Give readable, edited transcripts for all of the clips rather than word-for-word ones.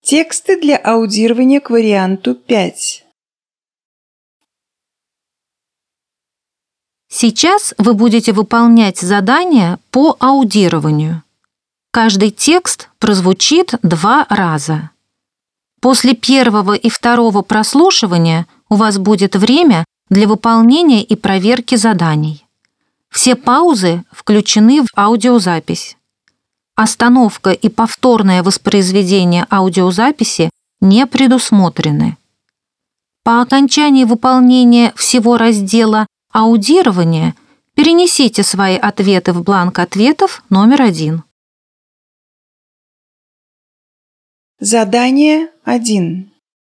Тексты для аудирования к варианту 5. Сейчас вы будете выполнять задание по аудированию. Каждый текст прозвучит 2 раза. После первого и второго прослушивания у вас будет время для выполнения и проверки заданий. Все паузы включены в аудиозапись. Остановка и повторное воспроизведение аудиозаписи не предусмотрены. По окончании выполнения всего раздела «Аудирование» перенесите свои ответы в бланк ответов номер 1. Задание 1.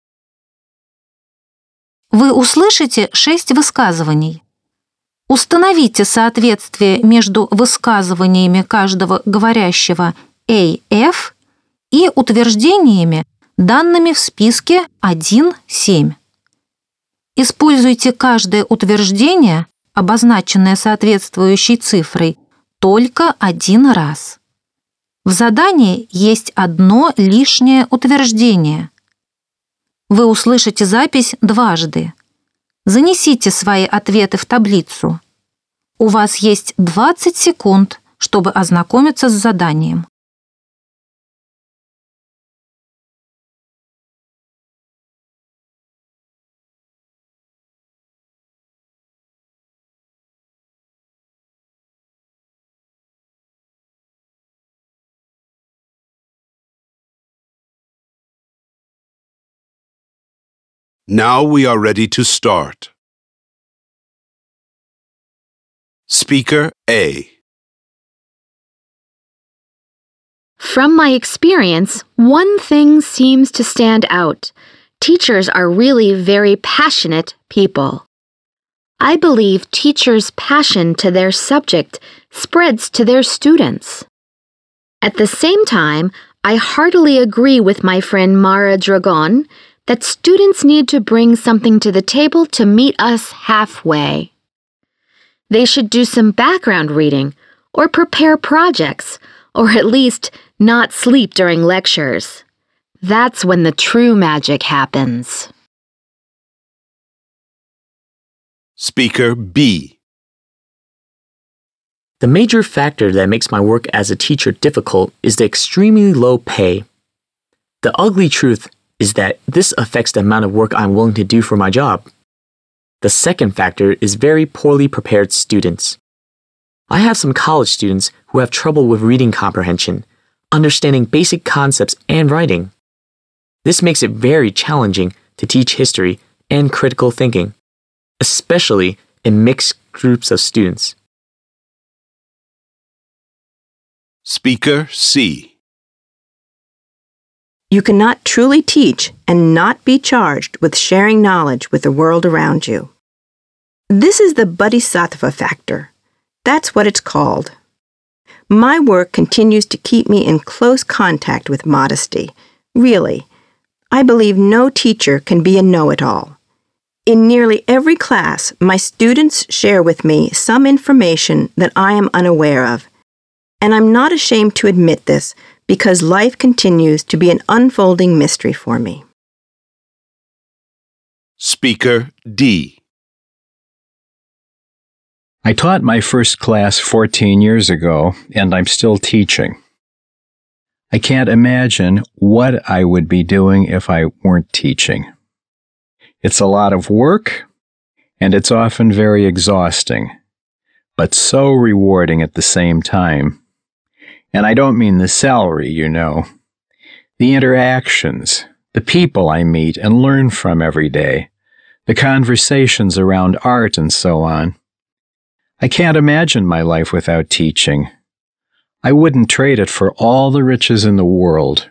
Вы услышите 6 высказываний. Установите соответствие между высказываниями каждого говорящего AF и утверждениями, данными в списке 1.7. Используйте каждое утверждение, обозначенное соответствующей цифрой, только 1 раз. В задании есть одно лишнее утверждение. Вы услышите запись дважды. Занесите свои ответы в таблицу. У вас есть 20 секунд, чтобы ознакомиться с заданием. Now we are ready to start. Speaker A. From my experience, one thing seems to stand out. Teachers are really very passionate people. I believe teachers' passion to their subject spreads to their students. At the same time, I heartily agree with my friend Mara Dragon that students need to bring something to the table to meet us halfway. They should do some background reading, or prepare projects, or at least not sleep during lectures. That's when the true magic happens. Speaker B. The major factor that makes my work as a teacher difficult is the extremely low pay. The ugly truth is that this affects the amount of work I'm willing to do for my job. The second factor is very poorly prepared students. I have some college students who have trouble with reading comprehension, understanding basic concepts and writing. This makes it very challenging to teach history and critical thinking, especially in mixed groups of students. Speaker C. You cannot truly teach and not be charged with sharing knowledge with the world around you. This is the bodhisattva factor. That's what it's called. My work continues to keep me in close contact with modesty. Really, I believe no teacher can be a know-it-all. In nearly every class, my students share with me some information that I am unaware of. And I'm not ashamed to admit this because life continues to be an unfolding mystery for me. Speaker D. I taught my first class 14 years ago, and I'm still teaching. I can't imagine what I would be doing if I weren't teaching. It's a lot of work, and it's often very exhausting, but so rewarding at the same time. And I don't mean the salary, you know. The interactions, the people I meet and learn from every day, the conversations around art and so on. I can't imagine my life without teaching. I wouldn't trade it for all the riches in the world.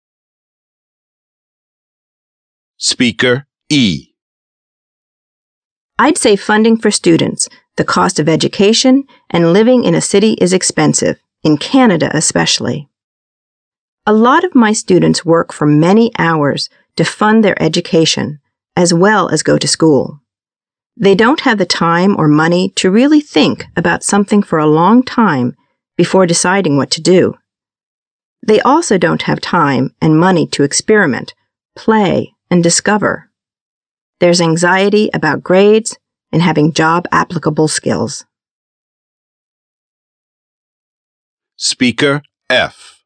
Speaker E. I'd say funding for students, the cost of education, and living in a city is expensive, in Canada especially. A lot of my students work for many hours to fund their education, as well as go to school. They don't have the time or money to really think about something for a long time before deciding what to do. They also don't have time and money to experiment, play, and discover. There's anxiety about grades and having job-applicable skills. Speaker F.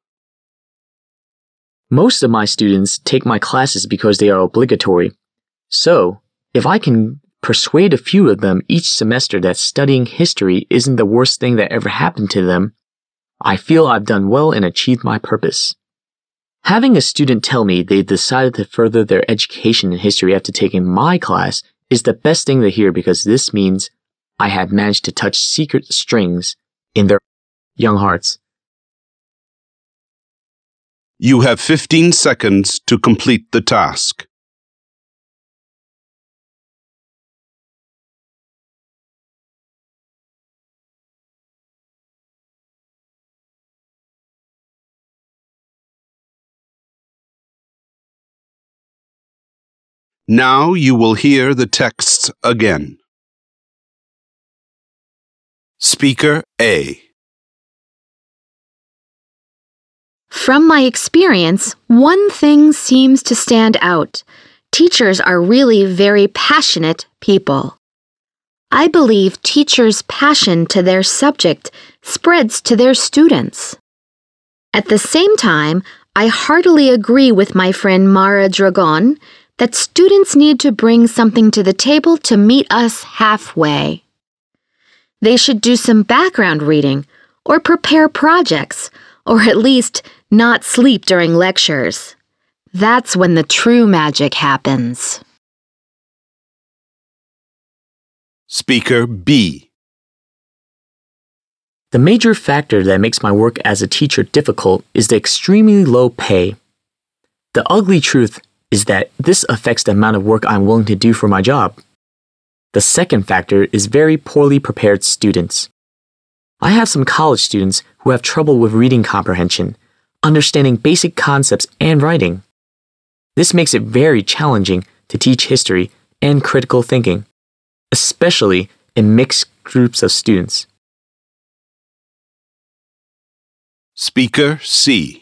Most of my students take my classes because they are obligatory. So, if I can persuade a few of them each semester that studying history isn't the worst thing that ever happened to them, I feel I've done well and achieved my purpose. Having a student tell me they've decided to further their education in history after taking my class is the best thing to hear because this means I have managed to touch secret strings in their young hearts. You have 15 seconds to complete the task. Now you will hear the texts again. Speaker A. From my experience, one thing seems to stand out. Teachers are really very passionate people. I believe teachers' passion to their subject spreads to their students. At the same time, I heartily agree with my friend Mara Dragon that students need to bring something to the table to meet us halfway. They should do some background reading, or prepare projects, or at least not sleep during lectures. That's when the true magic happens. Speaker B. The major factor that makes my work as a teacher difficult is the extremely low pay. The ugly truth is that this affects the amount of work I'm willing to do for my job. The second factor is very poorly prepared students. I have some college students who have trouble with reading comprehension, understanding basic concepts and writing. This makes it very challenging to teach history and critical thinking, especially in mixed groups of students. Speaker C.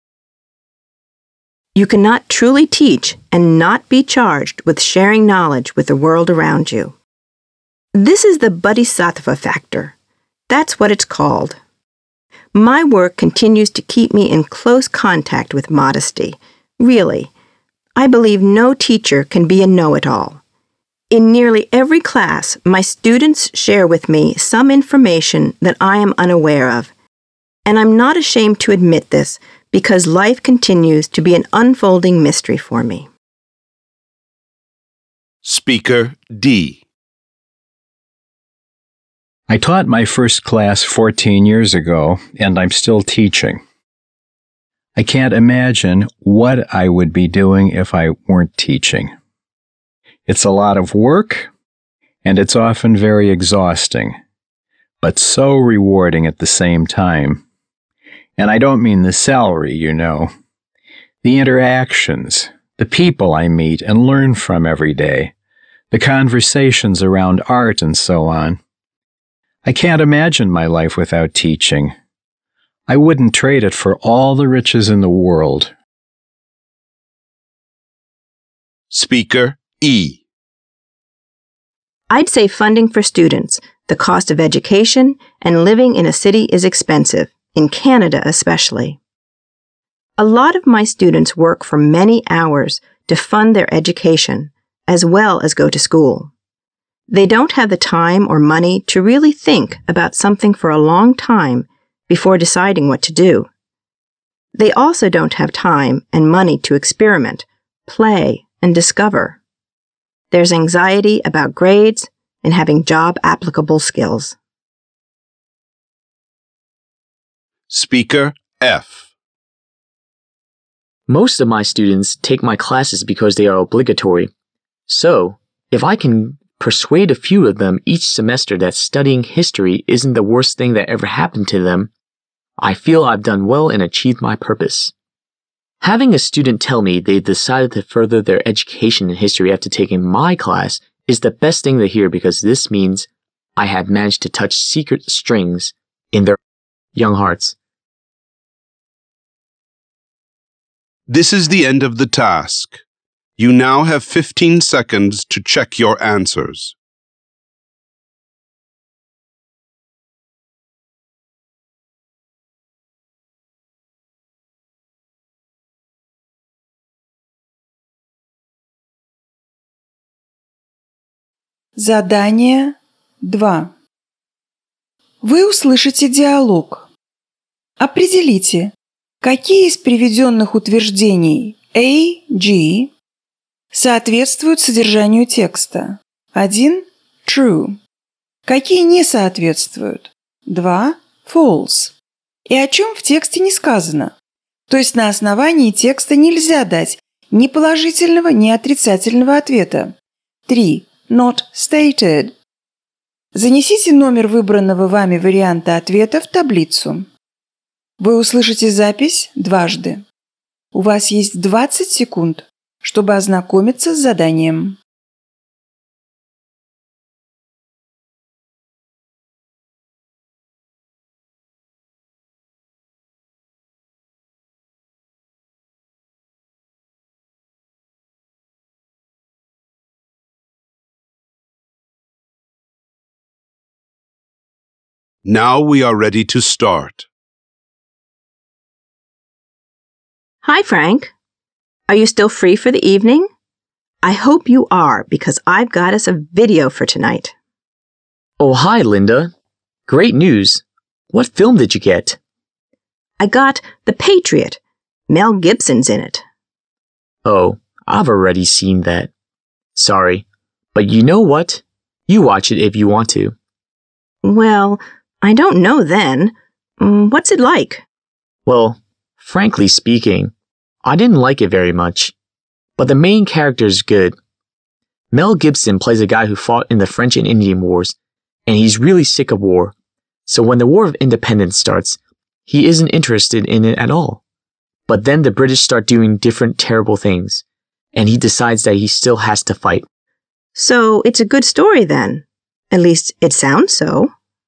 You cannot truly teach and not be charged with sharing knowledge with the world around you. This is the Bodhisattva factor. That's what it's called. My work continues to keep me in close contact with modesty. Really, I believe no teacher can be a know-it-all. In nearly every class, my students share with me some information that I am unaware of. And I'm not ashamed to admit this because life continues to be an unfolding mystery for me. Speaker D. I taught my first class 14 years ago, and I'm still teaching. I can't imagine what I would be doing if I weren't teaching. It's a lot of work, and it's often very exhausting, but so rewarding at the same time. And I don't mean the salary, you know. The interactions, the people I meet and learn from every day, the conversations around art and so on. I can't imagine my life without teaching. I wouldn't trade it for all the riches in the world. Speaker E. I'd say funding for students, the cost of education, and living in a city is expensive, in Canada especially. A lot of my students work for many hours to fund their education, as well as go to school. They don't have the time or money to really think about something for a long time before deciding what to do. They also don't have time and money to experiment, play, and discover. There's anxiety about grades and having job-applicable skills. Speaker F. Most of my students take my classes because they are obligatory. So, if I can persuade a few of them each semester that studying history isn't the worst thing that ever happened to them, I feel I've done well and achieved my purpose. Having a student tell me they've decided to further their education in history after taking my class is the best thing to hear because this means I have managed to touch secret strings in their young hearts. This is the end of the task. You now have 15 seconds to check your answers. Задание 2. Вы услышите диалог. Определите, какие из приведенных утверждений A, G соответствуют содержанию текста. 1. True. Какие не соответствуют. 2. False. И о чем в тексте не сказано. То есть на основании текста нельзя дать ни положительного, ни отрицательного ответа. 3. Not stated. Занесите номер выбранного вами варианта ответа в таблицу. Вы услышите запись дважды. У вас есть 20 секунд, чтобы ознакомиться с заданием. Now we are ready to start. Hi, Frank. Are you still free for the evening? I hope you are, because I've got us a video for tonight. Oh, hi, Linda. Great news. What film did you get? I got The Patriot. Mel Gibson's in it. Oh, I've already seen that. Sorry, but you know what? You watch it if you want to. Well, I don't know then. What's it like? Well, frankly speaking, I didn't like it very much. But the main character is good. Mel Gibson plays a guy who fought in the French and Indian Wars, and he's really sick of war. So when the War of Independence starts, he isn't interested in it at all. But then the British start doing different terrible things, and he decides that he still has to fight. So it's a good story then. At least it sounds so.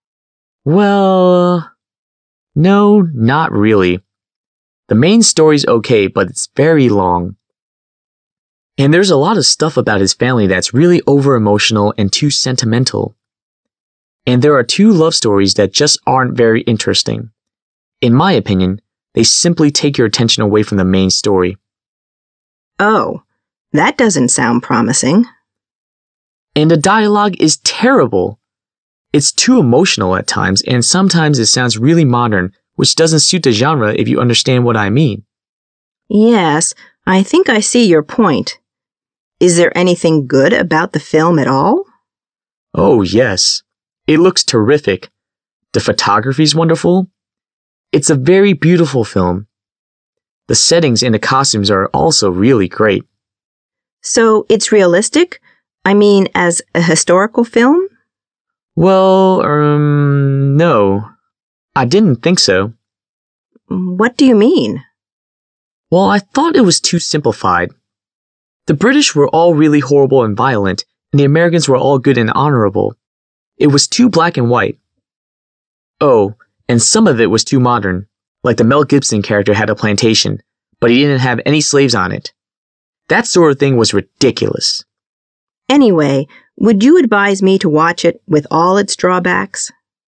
Well, no, not really. The main story's okay, but it's very long. And there's a lot of stuff about his family that's really over-emotional and too sentimental. And there are 2 love stories that just aren't very interesting. In my opinion, they simply take your attention away from the main story. Oh, that doesn't sound promising. And the dialogue is terrible. It's too emotional at times, and sometimes it sounds really modern, which doesn't suit the genre if you understand what I mean. Yes, I think I see your point. Is there anything good about the film at all? Oh, yes. It looks terrific. The photography's wonderful. It's a very beautiful film. The settings and the costumes are also really great. So it's realistic? I mean, as a historical film? Well, no. I didn't think so. What do you mean? Well, I thought it was too simplified. The British were all really horrible and violent, and the Americans were all good and honorable. It was too black and white. Oh, and some of it was too modern, like the Mel Gibson character had a plantation, but he didn't have any slaves on it. That sort of thing was ridiculous. Anyway, would you advise me to watch it with all its drawbacks?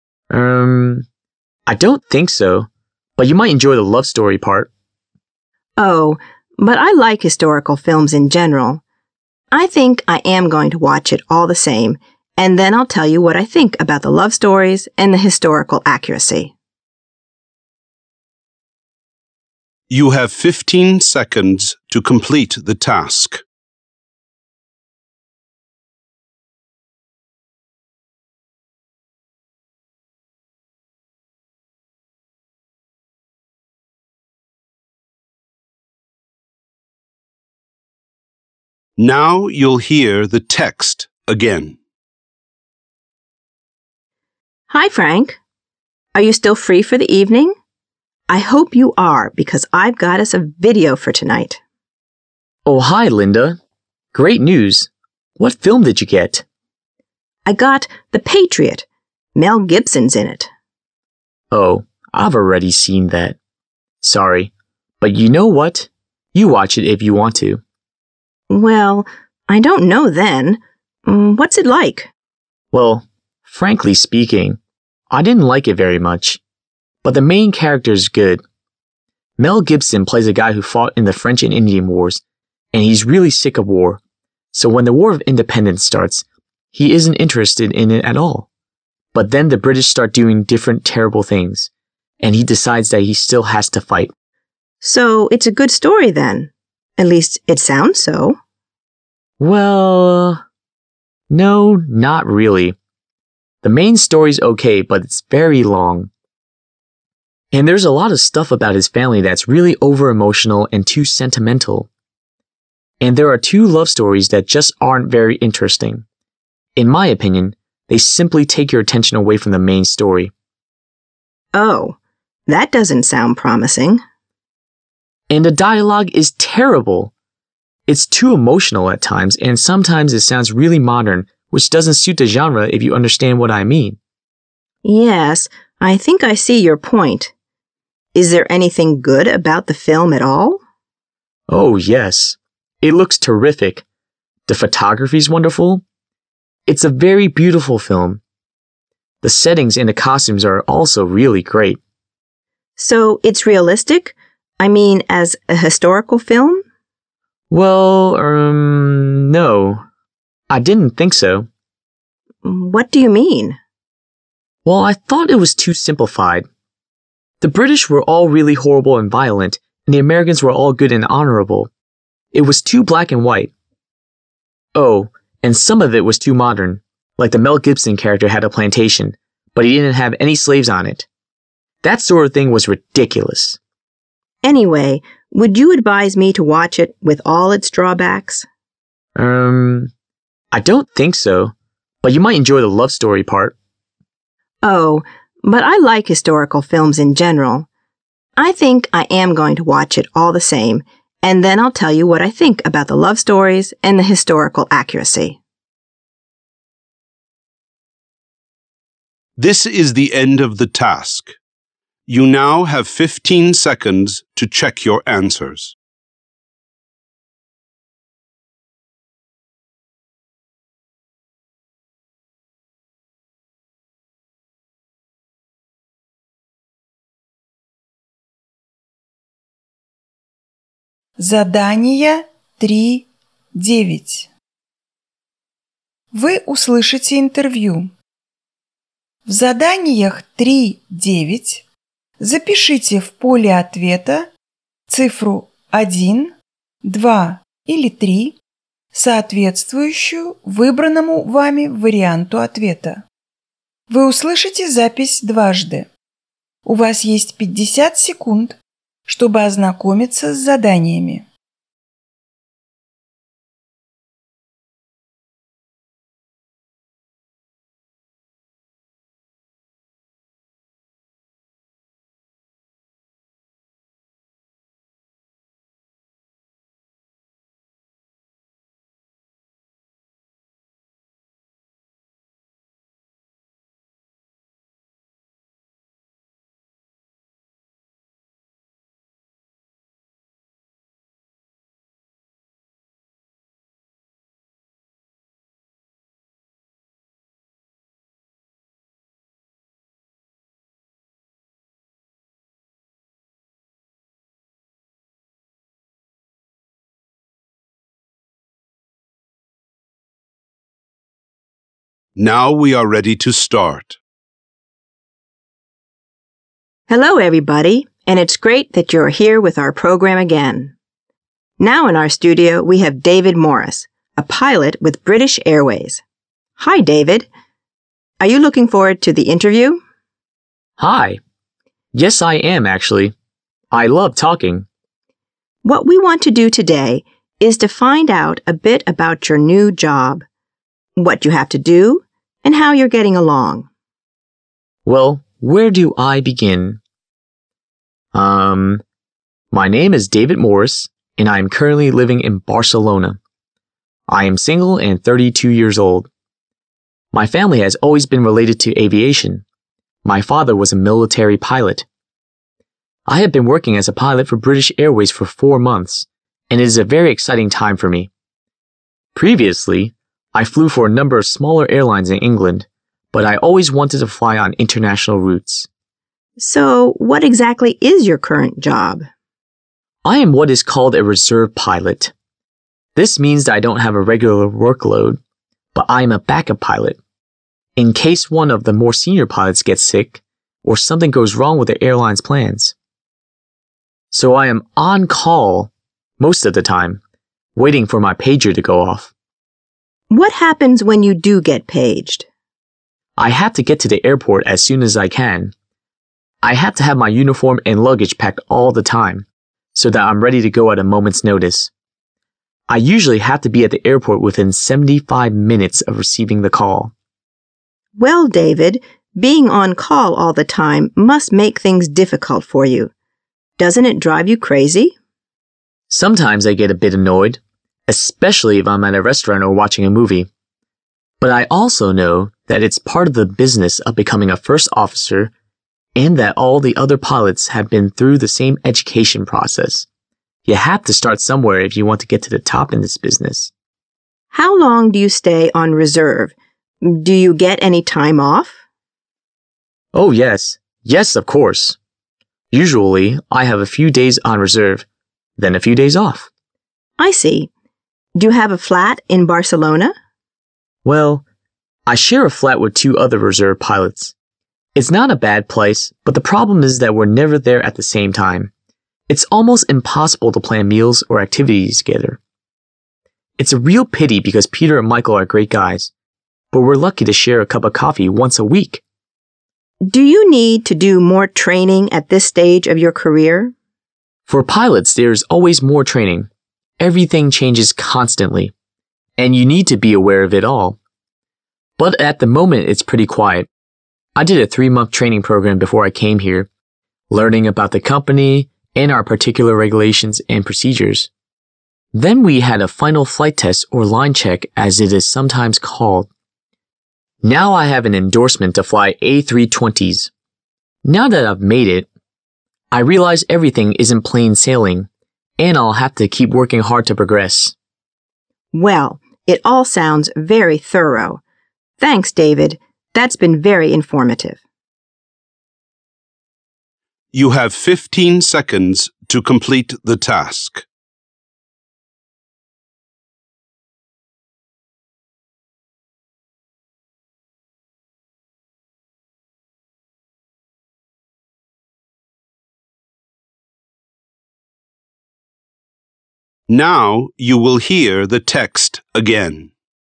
I don't think so, but you might enjoy the love story part. Oh, but I like historical films in general. I think I am going to watch it all the same, and then I'll tell you what I think about the love stories and the historical accuracy. You have 15 seconds to complete the task. Now you'll hear the text again. Hi, Frank. Are you still free for the evening? I hope you are, because I've got us a video for tonight. Oh, hi, Linda. Great news. What film did you get? I got The Patriot. Mel Gibson's in it. Oh, I've already seen that. Sorry, but you know what? You watch it if you want to. Well, I don't know then. What's it like? Well, frankly speaking, I didn't like it very much. But the main character is good. Mel Gibson plays a guy who fought in the French and Indian Wars, and he's really sick of war. So when the War of Independence starts, he isn't interested in it at all. But then the British start doing different terrible things, and he decides that he still has to fight. So it's a good story then. At least it sounds so. Well, no, not really. The main story's okay, but it's very long. And there's a lot of stuff about his family that's really over-emotional and too sentimental. And there are two love stories that just aren't very interesting. In my opinion, they simply take your attention away from the main story. Oh, that doesn't sound promising. And the dialogue is terrible. It's too emotional at times, and sometimes it sounds really modern, which doesn't suit the genre if you understand what I mean. Yes, I think I see your point. Is there anything good about the film at all? Oh, yes. It looks terrific. The photography's wonderful. It's a very beautiful film. The settings and the costumes are also really great. So it's realistic? I mean, as a historical film? Well, no. I didn't think so. What do you mean? Well, I thought it was too simplified. The British were all really horrible and violent, and the Americans were all good and honorable. It was too black and white. Oh, and some of it was too modern, like the Mel Gibson character had a plantation, but he didn't have any slaves on it. That sort of thing was ridiculous. Anyway, would you advise me to watch it with all its drawbacks? I don't think so, but you might enjoy the love story part. Oh, but I like historical films in general. I think I am going to watch it all the same, and then I'll tell you what I think about the love stories and the historical accuracy. This is the end of the task. You now have 15 seconds to check your answers. Задание 3.9. Вы услышите интервью. В заданиях 3.9 запишите в поле ответа цифру 1, 2 или 3, соответствующую выбранному вами варианту ответа. Вы услышите запись дважды. У вас есть 50 секунд, чтобы ознакомиться с заданиями. Now we are ready to start. Hello, everybody, and it's great that you're here with our program again. Now in our studio, we have David Morris, a pilot with British Airways. Hi, David. Are you looking forward to the interview? Hi. Yes, I am, actually. I love talking. What we want to do today is to find out a bit about your new job, what you have to do, and how you're getting along. Well, where do I begin? My name is David Morris, and I am currently living in Barcelona. I am single and 32 years old. My family has always been related to aviation. My father was a military pilot. I have been working as a pilot for British Airways for 4 months, and it is a very exciting time for me. Previously, I flew for a number of smaller airlines in England, but I always wanted to fly on international routes. So, what exactly is your current job? I am what is called a reserve pilot. This means that I don't have a regular workload, but I am a backup pilot. In case one of the more senior pilots gets sick, or something goes wrong with the airline's plans. So I am on call most of the time, waiting for my pager to go off. What happens when you do get paged? I have to get to the airport as soon as I can. I have to have my uniform and luggage packed all the time, so that I'm ready to go at a moment's notice. I usually have to be at the airport within 75 minutes of receiving the call. Well, David, being on call all the time must make things difficult for you. Doesn't it drive you crazy? Sometimes I get a bit annoyed, especially if I'm at a restaurant or watching a movie. But I also know that it's part of the business of becoming a first officer and that all the other pilots have been through the same education process. You have to start somewhere if you want to get to the top in this business. How long do you stay on reserve? Do you get any time off? Oh, yes. Yes, of course. Usually, I have a few days on reserve, then a few days off. I see. Do you have a flat in Barcelona? Well, I share a flat with 2 other reserve pilots. It's not a bad place, but the problem is that we're never there at the same time. It's almost impossible to plan meals or activities together. It's a real pity because Peter and Michael are great guys, but we're lucky to share a cup of coffee once a week. Do you need to do more training at this stage of your career? For pilots, there's always more training. Everything changes constantly, and you need to be aware of it all. But at the moment, it's pretty quiet. I did a 3-month training program before I came here, learning about the company and our particular regulations and procedures. Then we had a final flight test or line check, as it is sometimes called. Now I have an endorsement to fly A320s. Now that I've made it, I realize everything isn't plain sailing, and I'll have to keep working hard to progress. Well, it all sounds very thorough. Thanks, David. That's been very informative. You have 15 seconds to complete the task. Now you will hear the text again.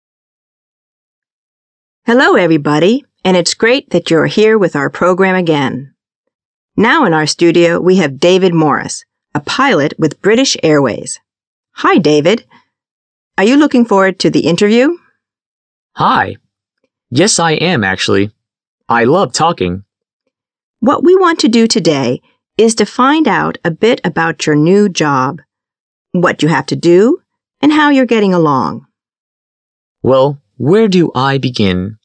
Hello, everybody, and it's great that you're here with our program again. Now in our studio, we have David Morris, a pilot with British Airways. Hi, David. Are you looking forward to the interview? Hi. Yes, I am actually. I love talking. What we want to do today is to find out a bit about your new job, what you have to do, and how you're getting along. Well, where do I begin?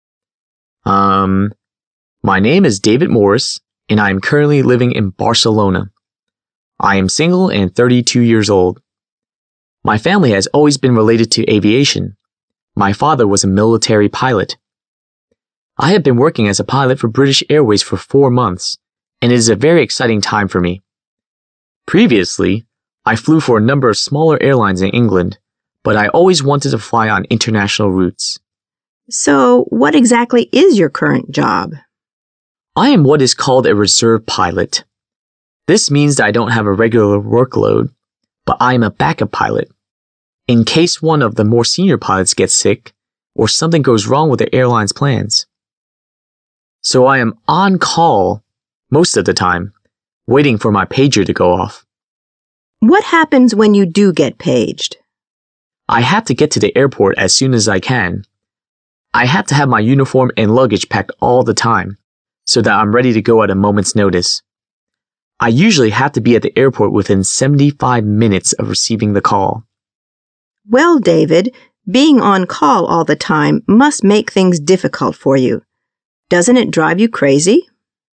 My name is David Morris, and I am currently living in Barcelona. I am single and 32 years old. My family has always been related to aviation. My father was a military pilot. I have been working as a pilot for British Airways for 4 months, and it is a very exciting time for me. Previously, I flew for a number of smaller airlines in England, but I always wanted to fly on international routes. So, what exactly is your current job? I am what is called a reserve pilot. This means that I don't have a regular workload, but I am a backup pilot. In case one of the more senior pilots gets sick, or something goes wrong with the airline's plans. So I am on call most of the time, waiting for my pager to go off. What happens when you do get paged? I have to get to the airport as soon as I can. I have to have my uniform and luggage packed all the time, so that I'm ready to go at a moment's notice. I usually have to be at the airport within 75 minutes of receiving the call. Well, David, being on call all the time must make things difficult for you. Doesn't it drive you crazy?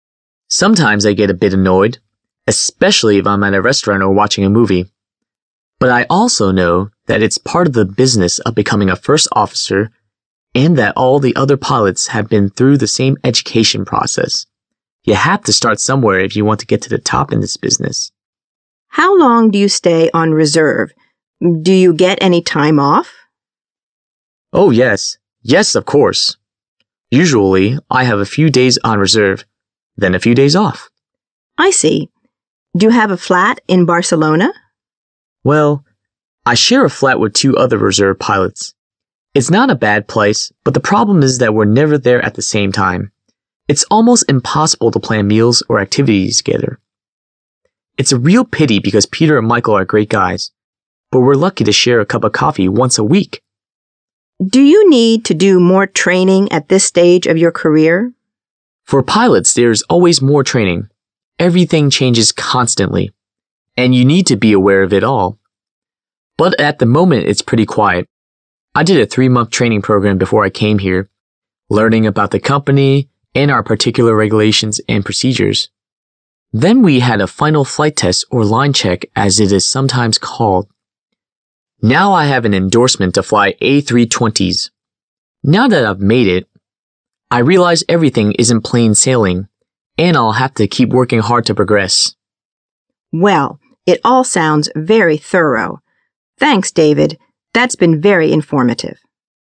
Sometimes I get a bit annoyed, especially if I'm at a restaurant or watching a movie. But I also know that it's part of the business of becoming a first officer and that all the other pilots have been through the same education process. You have to start somewhere if you want to get to the top in this business. How long do you stay on reserve? Do you get any time off? Oh, yes. Yes, of course. Usually, I have a few days on reserve, then a few days off. I see. Do you have a flat in Barcelona? Well, I share a flat with 2 other reserve pilots. It's not a bad place, but the problem is that we're never there at the same time. It's almost impossible to plan meals or activities together. It's a real pity because Peter and Michael are great guys, but we're lucky to share a cup of coffee once a week. Do you need to do more training at this stage of your career? For pilots, there's always more training. Everything changes constantly, and you need to be aware of it all. But at the moment, it's pretty quiet. I did a 3-month training program before I came here, learning about the company and our particular regulations and procedures. Then we had a final flight test or line check, as it is sometimes called. Now I have an endorsement to fly A320s. Now that I've made it, I realize everything isn't plain sailing, and I'll have to keep working hard to progress. Well, it all sounds very thorough. Thanks, David. That's been very informative.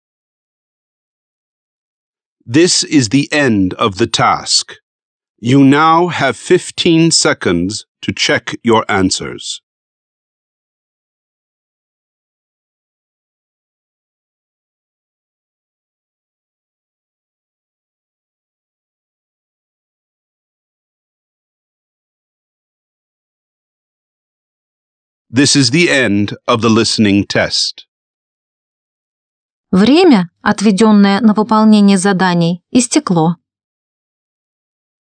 This is the end of the task. You now have 15 seconds to check your answers. This is the end of the listening test. Время, отведенное на выполнение заданий, истекло.